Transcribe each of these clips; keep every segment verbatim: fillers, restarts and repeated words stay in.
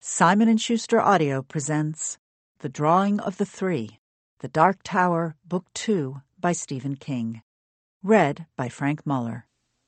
Simon and Schuster Audio presents The Drawing of the Three, The Dark Tower, Book Two by Stephen King. Read by Frank Muller.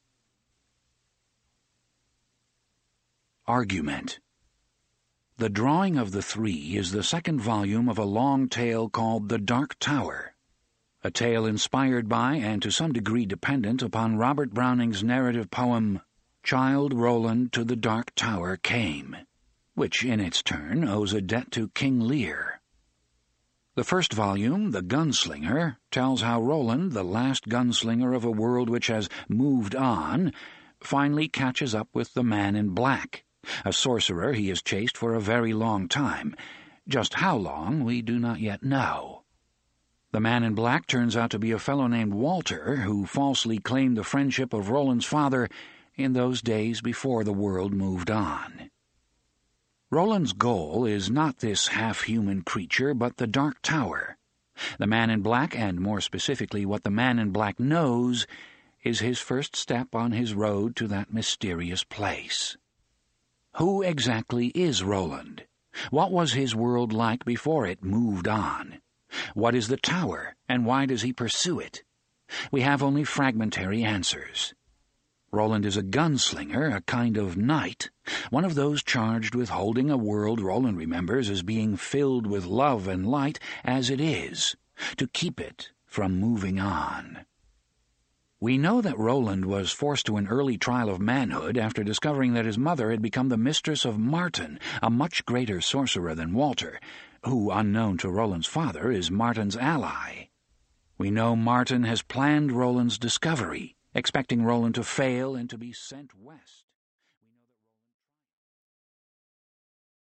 Argument. The Drawing of the Three is the second volume of a long tale called The Dark Tower, a tale inspired by and to some degree dependent upon Robert Browning's narrative poem, Childe Roland to the Dark Tower Came, which in its turn owes a debt to King Lear. The first volume, The Gunslinger, tells how Roland, the last gunslinger of a world which has moved on, finally catches up with the Man in Black, a sorcerer he has chased for a very long time. Just how long, we do not yet know. The Man in Black turns out to be a fellow named Walter, who falsely claimed the friendship of Roland's father in those days before the world moved on. Roland's goal is not this half-human creature, but the Dark Tower. The Man in Black, and more specifically what the Man in Black knows, is his first step on his road to that mysterious place. Who exactly is Roland? What was his world like before it moved on? What is the Tower, and why does he pursue it? We have only fragmentary answers. Roland is a gunslinger, a kind of knight, one of those charged with holding a world Roland remembers as being filled with love and light as it is, to keep it from moving on. We know that Roland was forced to an early trial of manhood after discovering that his mother had become the mistress of Martin, a much greater sorcerer than Walter, who, unknown to Roland's father, is Martin's ally. We know Martin has planned Roland's discovery, expecting Roland to fail and to be sent west.